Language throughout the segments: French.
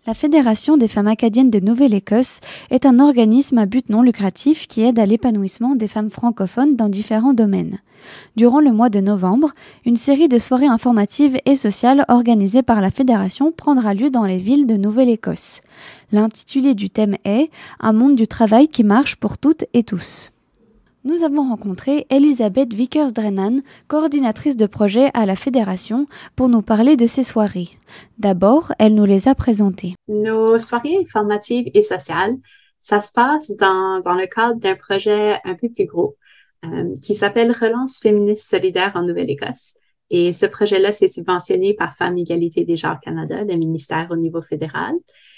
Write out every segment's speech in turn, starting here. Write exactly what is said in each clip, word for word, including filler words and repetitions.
La Fédération des femmes acadiennes de Nouvelle-Écosse est un organisme à but non lucratif qui aide à l'épanouissement des femmes francophones dans différents domaines. Durant le mois de novembre, une série de soirées informatives et sociales organisées par la Fédération prendra lieu dans les villes de Nouvelle-Écosse. L'intitulé du thème est « Un monde du travail qui marche pour toutes et tous ». Nous avons rencontré Elisabeth Vickers-Drennan, coordinatrice de projet à la Fédération, pour nous parler de ces soirées. D'abord, elle nous les a présentées. Nos soirées informatives et sociales, ça se passe dans, dans le cadre d'un projet un peu plus gros euh, qui s'appelle Relance féministe solidaire en Nouvelle-Écosse. Et ce projet-là, c'est subventionné par Femmes Égalité des genres Canada, le ministère au niveau fédéral.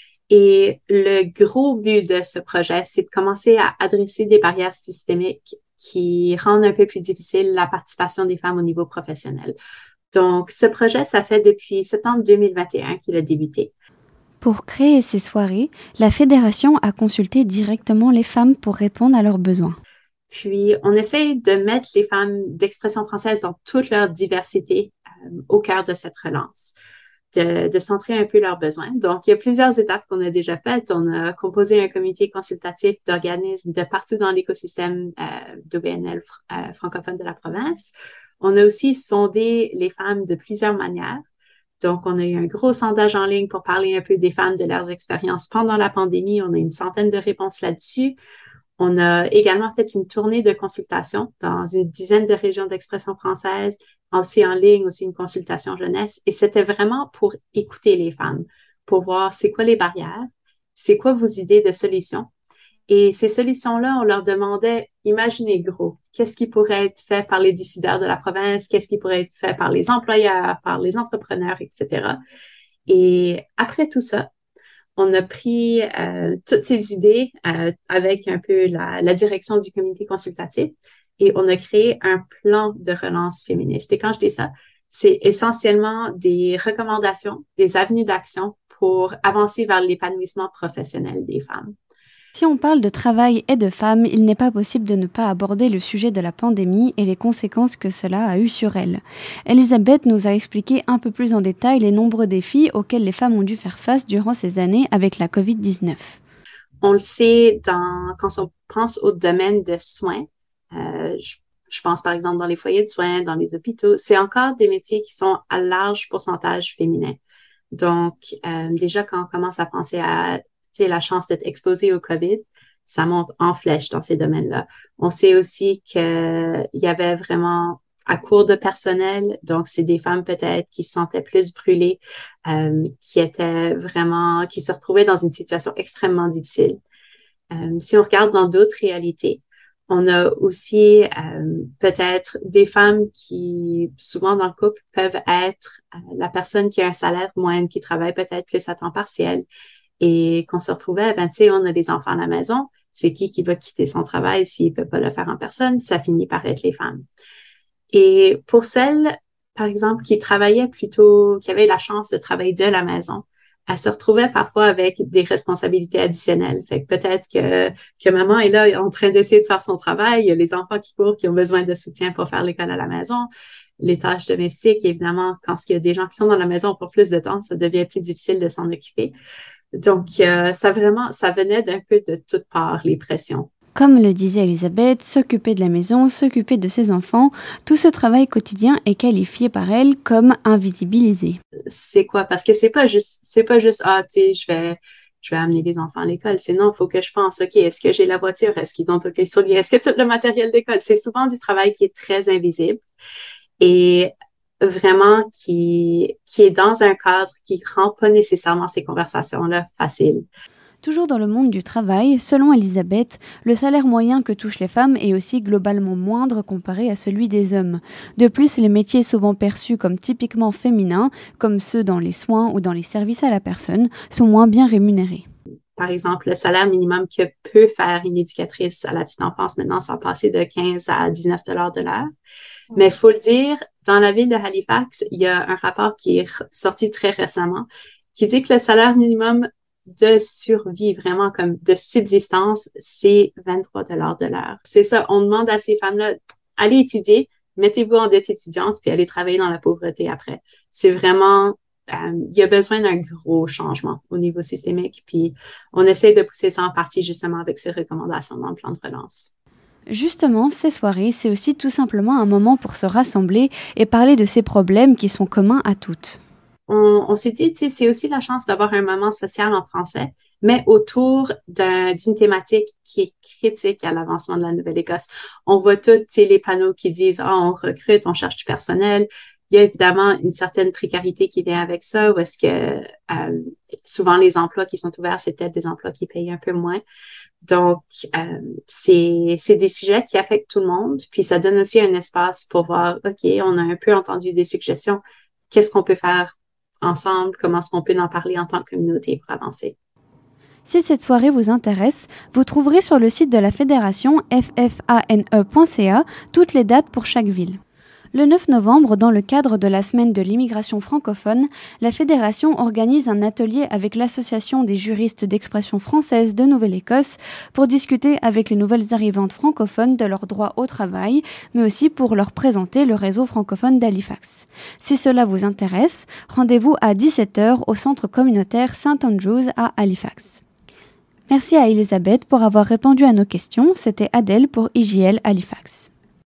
Et le gros but de ce projet, c'est de commencer à adresser des barrières systémiques qui rendent un peu plus difficile la participation des femmes au niveau professionnel. Donc, ce projet, ça fait depuis septembre deux mille vingt et un qu'il a débuté. Pour créer ces soirées, la Fédération a consulté directement les femmes pour répondre à leurs besoins. Puis, on essaie de mettre les femmes d'expression française dans toute leur diversité euh, au cœur de cette relance. De, de centrer un peu leurs besoins. Donc, il y a plusieurs étapes qu'on a déjà faites. On a composé un comité consultatif d'organismes de partout dans l'écosystème euh, d'O B N L euh, francophone de la province. On a aussi sondé les femmes de plusieurs manières. Donc, on a eu un gros sondage en ligne pour parler un peu des femmes, de leurs expériences pendant la pandémie. On a une centaine de réponses là-dessus. On a également fait une tournée de consultation dans une dizaine de régions d'expression française, aussi en ligne, aussi une consultation jeunesse. Et c'était vraiment pour écouter les femmes, pour voir c'est quoi les barrières, c'est quoi vos idées de solutions. Et ces solutions-là, on leur demandait, imaginez gros, qu'est-ce qui pourrait être fait par les décideurs de la province, qu'est-ce qui pourrait être fait par les employeurs, par les entrepreneurs, et cetera. Et après tout ça, on a pris euh, toutes ces idées euh, avec un peu la, la direction du comité consultatif et on a créé un plan de relance féministe. Et quand je dis ça, c'est essentiellement des recommandations, des avenues d'action pour avancer vers l'épanouissement professionnel des femmes. Si on parle de travail et de femmes, il n'est pas possible de ne pas aborder le sujet de la pandémie et les conséquences que cela a eues sur elles. Elisabeth nous a expliqué un peu plus en détail les nombreux défis auxquels les femmes ont dû faire face durant ces années avec la covid dix-neuf. On le sait dans, quand on pense au domaine de soins, euh, je, je pense par exemple dans les foyers de soins, dans les hôpitaux, c'est encore des métiers qui sont à large pourcentage féminin. Donc, euh, déjà, quand on commence à penser à la chance d'être exposé au COVID, ça monte en flèche dans ces domaines-là. On sait aussi qu'il y avait vraiment à court de personnel, donc c'est des femmes peut-être qui se sentaient plus brûlées, euh, qui étaient vraiment, qui se retrouvaient dans une situation extrêmement difficile. Euh, si on regarde dans d'autres réalités, on a aussi euh, peut-être des femmes qui, souvent dans le couple, peuvent être euh, la personne qui a un salaire moindre, qui travaille peut-être plus à temps partiel, et qu'on se retrouvait, ben, tu sais, on a des enfants à la maison, c'est qui qui va quitter son travail s'il peut pas le faire en personne? Ça finit par être les femmes. Et pour celles, par exemple, qui travaillaient plutôt, qui avaient la chance de travailler de la maison, elles se retrouvaient parfois avec des responsabilités additionnelles. Fait que peut-être que, que maman est là en train d'essayer de faire son travail, il y a les enfants qui courent, qui ont besoin de soutien pour faire l'école à la maison, les tâches domestiques, évidemment, quand il y a des gens qui sont dans la maison pour plus de temps, ça devient plus difficile de s'en occuper. Donc, euh, ça vraiment, ça venait d'un peu de toutes parts, les pressions. Comme le disait Elisabeth, s'occuper de la maison, s'occuper de ses enfants, tout ce travail quotidien est qualifié par elle comme invisibilisé. C'est quoi? Parce que c'est pas juste, c'est pas juste, ah, tu sais, je vais, je vais amener les enfants à l'école. C'est non, il faut que je pense, OK, est-ce que j'ai la voiture? Est-ce qu'ils ont tous les souliers? Est-ce que tout le matériel d'école? C'est souvent du travail qui est très invisible et vraiment qui, qui est dans un cadre qui rend pas nécessairement ces conversations-là faciles. Toujours dans le monde du travail, selon Elisabeth, le salaire moyen que touchent les femmes est aussi globalement moindre comparé à celui des hommes. De plus, les métiers souvent perçus comme typiquement féminins, comme ceux dans les soins ou dans les services à la personne, sont moins bien rémunérés. Par exemple, le salaire minimum que peut faire une éducatrice à la petite enfance maintenant, ça a passé de quinze à dix-neuf dollars de l'heure. Mais il faut le dire, dans la ville de Halifax, il y a un rapport qui est sorti très récemment qui dit que le salaire minimum de survie, vraiment comme de subsistance, c'est vingt-trois dollars de l'heure. C'est ça, on demande à ces femmes-là, allez étudier, mettez-vous en dette étudiante, puis allez travailler dans la pauvreté après. C'est vraiment euh, il y a besoin d'un gros changement au niveau systémique. Puis on essaie de pousser ça en partie justement avec ces recommandations dans le plan de relance. Justement, ces soirées, c'est aussi tout simplement un moment pour se rassembler et parler de ces problèmes qui sont communs à toutes. On, on s'est dit, tu sais, c'est aussi la chance d'avoir un moment social en français, mais autour d'un, d'une thématique qui est critique à l'avancement de la Nouvelle-Écosse. On voit tous, tu sais, les panneaux qui disent, ah, on recrute, on cherche du personnel. Il y a évidemment une certaine précarité qui vient avec ça, où est-ce que euh, souvent les emplois qui sont ouverts, c'est peut-être des emplois qui payent un peu moins. Donc, euh, c'est, c'est des sujets qui affectent tout le monde. Puis, ça donne aussi un espace pour voir, OK, on a un peu entendu des suggestions. Qu'est-ce qu'on peut faire ensemble? Comment est-ce qu'on peut en parler en tant que communauté pour avancer? Si cette soirée vous intéresse, vous trouverez sur le site de la fédération f f a n e point c a toutes les dates pour chaque ville. Le neuf novembre, dans le cadre de la semaine de l'immigration francophone, la Fédération organise un atelier avec l'Association des juristes d'expression française de Nouvelle-Écosse pour discuter avec les nouvelles arrivantes francophones de leurs droits au travail, mais aussi pour leur présenter le réseau francophone d'Halifax. Si cela vous intéresse, rendez-vous à dix-sept heures au centre communautaire Saint Andrews à Halifax. Merci à Elisabeth pour avoir répondu à nos questions. C'était Adèle pour I J L Halifax.